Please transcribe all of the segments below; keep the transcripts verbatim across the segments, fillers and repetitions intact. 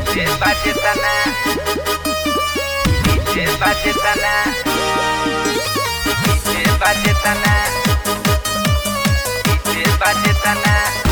Dice Valletana, dice Valletana, dice Valletana, dice Valletana.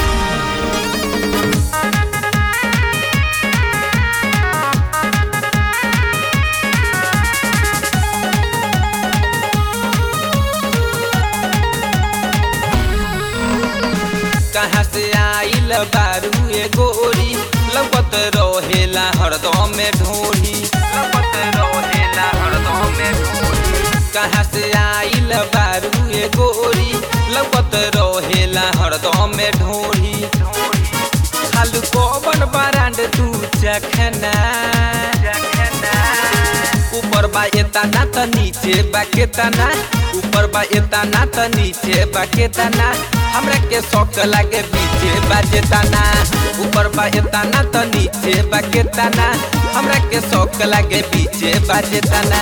कहाँ से आइल बारू ए गोरी लगत रहेला हरदम में ढोली लगत रहेला हरदम में ढोली कहाँ से आइल बारू ए गोरी लगत रहेला हरदम में ढोली खालू कोबन बरांड तू चखना ऊपर बा एतना त नीचे बा केतना ऊपर बा एतना त नीचे बा केतना हमरा के शौक लागे पीछे बाजेताना ऊपर बा एतना त नीचे बा केतना हमरा के शौक लागे पीछे बाजेताना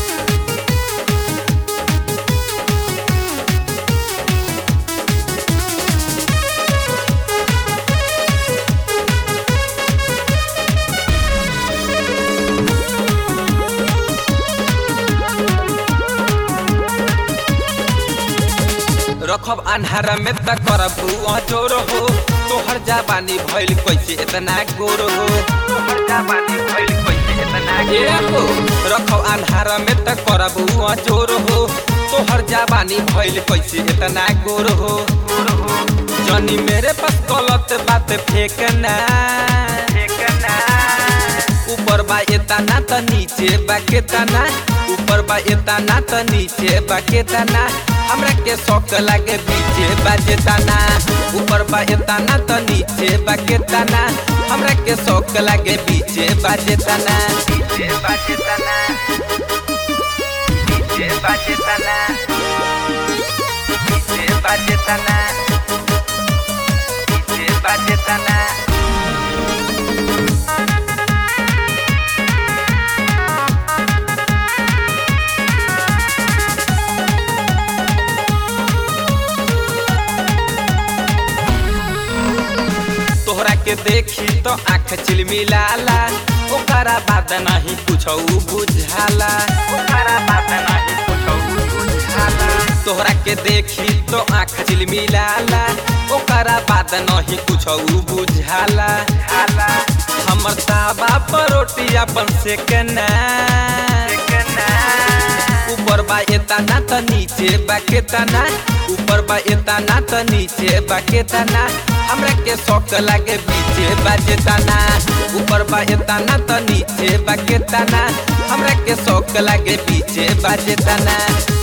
रखब अन्हारा में त करबू अजोर हो तोहर जवानी भइल कैसे इतना गोर हो तोहर जवानी भइल कैसे इतना गोर हो रखब अन्हारा में त करबू अजोर हो तोहर जवानी भइल कैसे इतना गोर हो जनी मेरे पास गलत बात फेंकना फेंकना ऊपर बा एतना त नीचे बा केतना ऊपर बा एतना त नीचे बा केतना हमरा के शौक लागे पीछे बाजेताना ऊपर बा एतना त नीचे बा केतना हमरा के शौक लागे पीछे बाजेताना पीछे बाजेताना पीछे बाजेताना पीछे बाजेताना पीछे बाजेताना तोहरा के देखी तो आँख चिलमिलाला ओकरा बात नहीं कुछौ बुझाला ओकरा बात नहीं कुछौ बुझाला तोहरा के देखी तो आँख चिलमिलाला ओकरा बात नहीं कुछौ बुझाला हाला हमर तावा पर रोटी अपन सेकना सेकना ऊपर बा एतना त नीचे बा केतना ऊपर बा एतना त नीचे बा केतना हमरा के शौक लागे पीछे बाजेताना ऊपर बा एतना त नीचे बा केतना हमरा के शौक लागे पीछे बाजेताना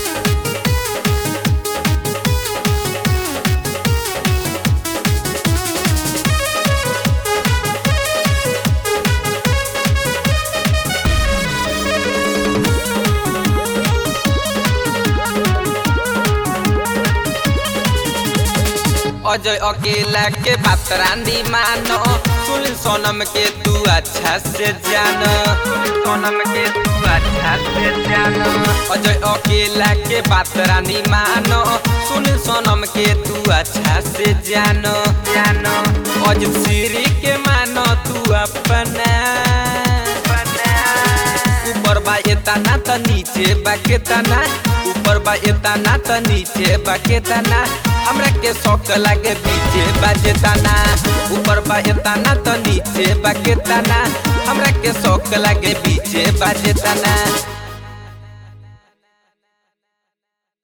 अजय अकेला के बात रानी मानो सुन सोनम के तू अच्छा से जान सोनम के तू अच्छा से जान अजय अकेला के बात रानी मानो सुन सोनम के तू अच्छा से जानो जानो अज श्री के मानो तू अपना ऊपर बा एतना त नीचे बा केतना ऊपर बा एतना त नीचे बा केतना हमरा के शौक लागे पीछे बाजेताना ऊपर बा एतना त नीचे बा केतना हमरा के शौक लागे पीछे बाजेताना।